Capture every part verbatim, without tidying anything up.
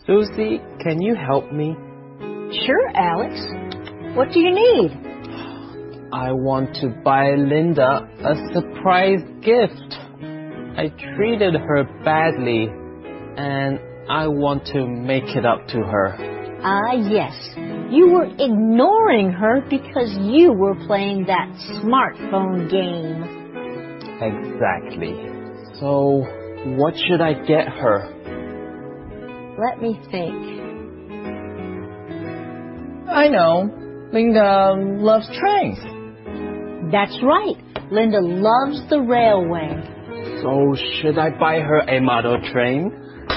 Susie, can you help me? Sure, Alex. What do you need? I want to buy Linda a surprise gift. I treated her badly, and I want to make it up to her. Ah, yes. You were ignoring her because you were playing that smartphone game. Exactly. So, what should I get her? Let me think. I know. Linda loves trains. That's right. Linda loves the railway. So, should I buy her a model train?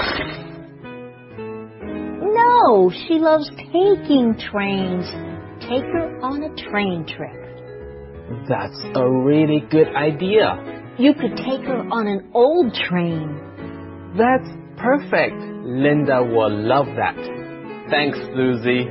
No, she loves taking trains. Take her on a train trip. That's a really good idea. You could take her on an old train. That's perfect. Linda will love that. Thanks, Susie.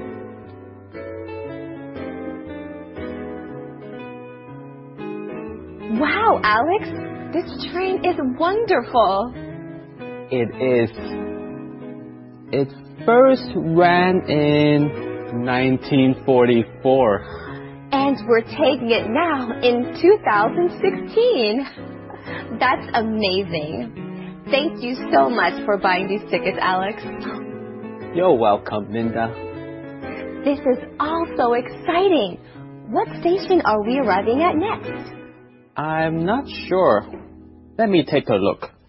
Wow, Alex, this train is wonderful. It is. It first ran in nineteen forty-four. And we're taking it now in two thousand sixteen. That's amazing. Thank you so much for buying these tickets, Alex. You're welcome, Linda. This is all so exciting. What station are we arriving at next? I'm not sure. Let me take a look.